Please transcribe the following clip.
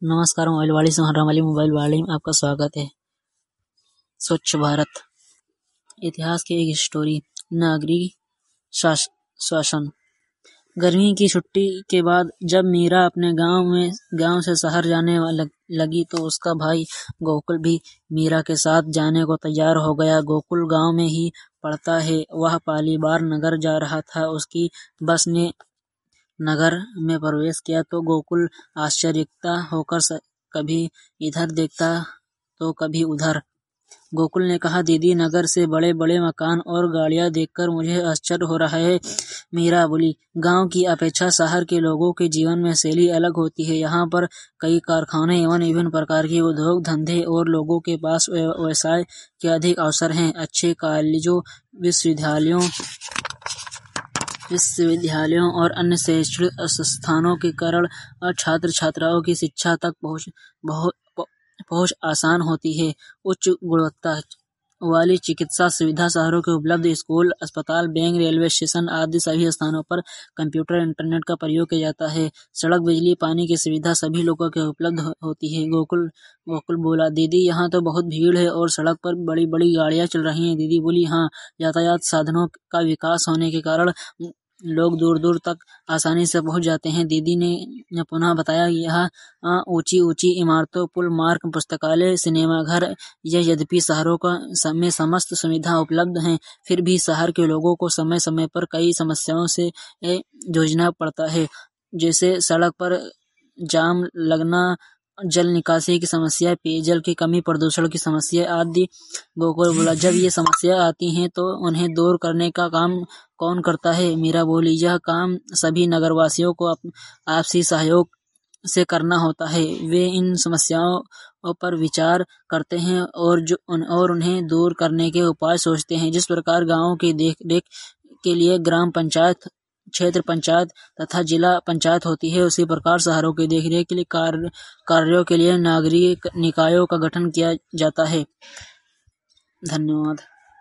नमस्कार, मोबाइल वाणी से हर्राम वाली मोबाइल वाणी में आपका स्वागत है। स्वच्छ भारत इतिहास की एक स्टोरी। नागरिक शासन। गर्मी की छुट्टी के बाद जब मीरा अपने गांव से शहर जाने लगी तो उसका भाई गोकुल भी मीरा के साथ जाने को तैयार हो गया। गोकुल गांव में ही पड़ता है। वह पहली बार नगर जा रहा था। उसकी बस ने नगर में प्रवेश किया तो गोकुल आश्चर्यचकित होकर कभी इधर देखता तो कभी उधर। गोकुल ने कहा, दीदी, नगर से बड़े बड़े मकान और गाड़ियां देखकर मुझे आश्चर्य हो रहा है। मीरा बोली, गांव की अपेक्षा शहर के लोगों के जीवन में शैली अलग होती है। यहाँ पर कई कारखाने एवं विभिन्न प्रकार के उद्योग धंधे और लोगों के पास व्यवसाय के अधिक अवसर हैं। अच्छे कॉलेजों, विश्वविद्यालयों और अन्य शैक्षणिक संस्थानों के कारण छात्र छात्राओं की शिक्षा तक पहुंच आसान होती है। उच्च गुणवत्ता वाली चिकित्सा सुविधा शहरों के उपलब्ध स्कूल, अस्पताल, बैंक, रेलवे स्टेशन आदि सभी स्थानों पर कंप्यूटर, इंटरनेट का प्रयोग किया जाता है। सड़क, बिजली, पानी की सुविधा सभी लोगों के उपलब्ध होती है। गोकुल बोला, दीदी, यहाँ तो बहुत भीड़ है और सड़क पर बड़ी बड़ी गाड़ियां चल रही हैं। दीदी बोली, हाँ, यातायात साधनों का विकास होने के कारण लोग दूर दूर तक आसानी से पहुंच जाते हैं। दीदी ने पुनः बताया, यहाँ ऊंची ऊंची इमारतों, पुल, मार्ग, पुस्तकालय, सिनेमाघर, यद्यपि शहरों में समस्त सुविधा उपलब्ध हैं, फिर भी शहर के लोगों को समय समय पर कई समस्याओं से जूझना पड़ता है, जैसे सड़क पर जाम लगना, जल निकासी की समस्या, पेयजल की कमी, प्रदूषण की समस्या आदि। गोकुल बोला, जब ये समस्या आती हैं तो उन्हें दूर करने का काम कौन करता है? मीरा बोली, यह काम सभी नगरवासियों को आपसी सहयोग से करना होता है। वे इन समस्याओं पर विचार करते हैं और उन्हें दूर करने के उपाय सोचते हैं। जिस प्रकार गाँव की देखरेख के लिए ग्राम पंचायत, क्षेत्र पंचायत तथा जिला पंचायत होती है, उसी प्रकार शहरों की देखरेख के लिए कार्यों के लिए नागरिक निकायों का गठन किया जाता है। धन्यवाद।